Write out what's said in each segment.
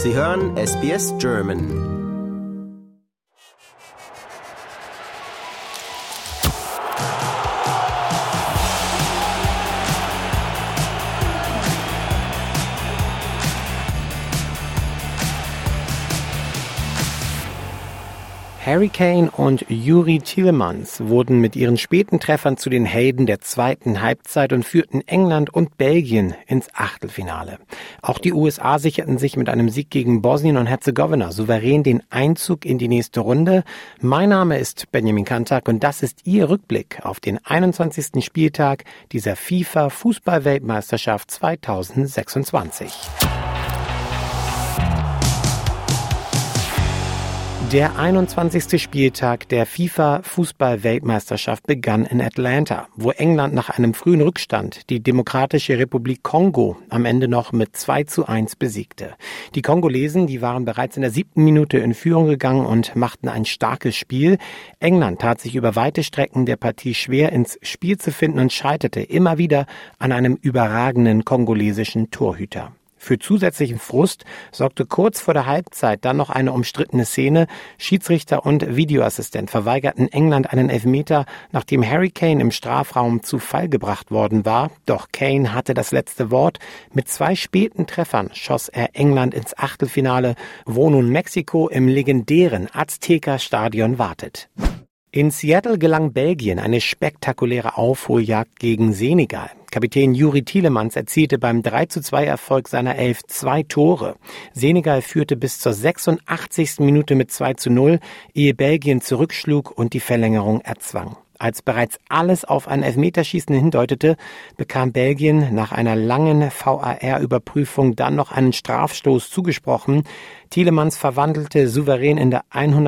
Sie hören SBS German. Harry Kane und Youri Tielemans wurden mit ihren späten Treffern zu den Helden der zweiten Halbzeit und führten England und Belgien ins Achtelfinale. Auch die USA sicherten sich mit einem Sieg gegen Bosnien und Herzegowina souverän den Einzug in die nächste Runde. Mein Name ist Benjamin Kantak und das ist Ihr Rückblick auf den 21. Spieltag dieser FIFA-Fußball-Weltmeisterschaft 2026. Der 21. Spieltag der FIFA-Fußball-Weltmeisterschaft begann in Atlanta, wo England nach einem frühen Rückstand die Demokratische Republik Kongo am Ende noch mit 2:1 besiegte. Die Kongolesen, die waren bereits in der 7. Minute in Führung gegangen und machten ein starkes Spiel. England tat sich über weite Strecken der Partie schwer ins Spiel zu finden und scheiterte immer wieder an einem überragenden kongolesischen Torhüter. Für zusätzlichen Frust sorgte kurz vor der Halbzeit dann noch eine umstrittene Szene. Schiedsrichter und Videoassistent verweigerten England einen Elfmeter, nachdem Harry Kane im Strafraum zu Fall gebracht worden war. Doch Kane hatte das letzte Wort. Mit 2 späten Treffern schoss er England ins Achtelfinale, wo nun Mexiko im legendären Azteca-Stadion wartet. In Seattle gelang Belgien eine spektakuläre Aufholjagd gegen Senegal. Kapitän Youri Tielemans erzielte beim 3:2-Erfolg seiner Elf 2 Tore. Senegal führte bis zur 86. Minute mit 2:0, ehe Belgien zurückschlug und die Verlängerung erzwang. Als bereits alles auf ein Elfmeterschießen hindeutete, bekam Belgien nach einer langen VAR-Überprüfung dann noch einen Strafstoß zugesprochen. Tielemans verwandelte souverän in der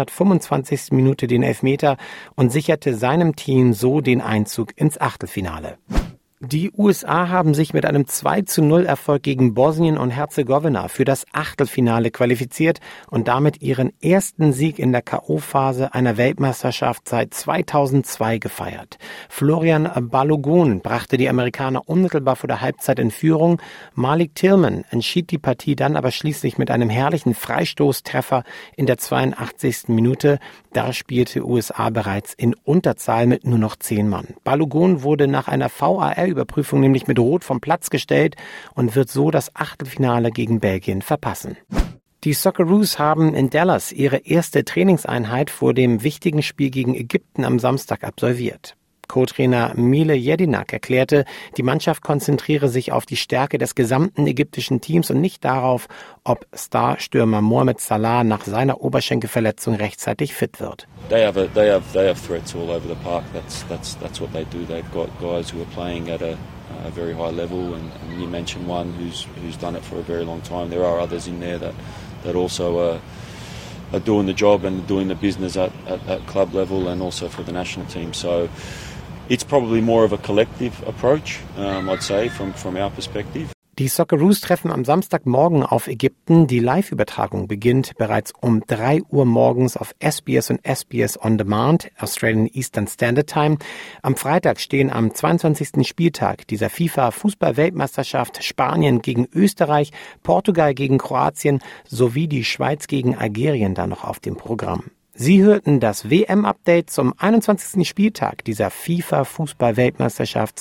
125. Minute den Elfmeter und sicherte seinem Team so den Einzug ins Achtelfinale. Die USA haben sich mit einem 2:0-Erfolg gegen Bosnien und Herzegowina für das Achtelfinale qualifiziert und damit ihren ersten Sieg in der K.O.-Phase einer Weltmeisterschaft seit 2002 gefeiert. Florian Balogun brachte die Amerikaner unmittelbar vor der Halbzeit in Führung. Malik Tillman entschied die Partie dann aber schließlich mit einem herrlichen Freistoßtreffer in der 82. Minute. Da spielte USA bereits in Unterzahl mit nur noch 10 Mann. Balogun wurde nach einer VAR-Überprüfung nämlich mit Rot vom Platz gestellt und wird so das Achtelfinale gegen Belgien verpassen. Die Socceroos haben in Dallas ihre erste Trainingseinheit vor dem wichtigen Spiel gegen Ägypten am Samstag absolviert. Co-Trainer Mile Jedinak erklärte, die Mannschaft konzentriere sich auf die Stärke des gesamten ägyptischen Teams und nicht darauf, ob Starstürmer Mohamed Salah nach seiner Oberschenkelverletzung rechtzeitig fit wird. They have threats all over the park. That's what they do. They've got guys who are playing at a very high level, and you mentioned one who's done it for a very long time. There are others in there that also are doing the job and doing the business at club level and also for the national team. So it's probably more of a collective approach, I'd say, from our perspective. Die Socceroos treffen am Samstagmorgen auf Ägypten. Die Live-Übertragung beginnt bereits um 3 Uhr morgens auf SBS und SBS On Demand, Australian Eastern Standard Time. Am Freitag stehen am 22. Spieltag dieser FIFA-Fußball-Weltmeisterschaft Spanien gegen Österreich, Portugal gegen Kroatien sowie die Schweiz gegen Algerien da noch auf dem Programm. Sie hörten das WM-Update zum 21. Spieltag dieser FIFA-Fußball-Weltmeisterschaft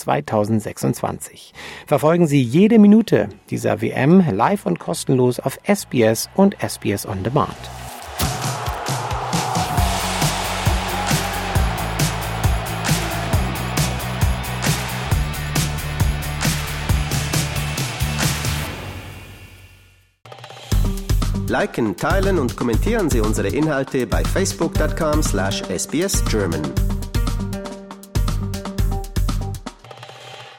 2026. Verfolgen Sie jede Minute dieser WM live und kostenlos auf SBS und SBS On Demand. Liken, teilen und kommentieren Sie unsere Inhalte bei facebook.com/sbsgerman.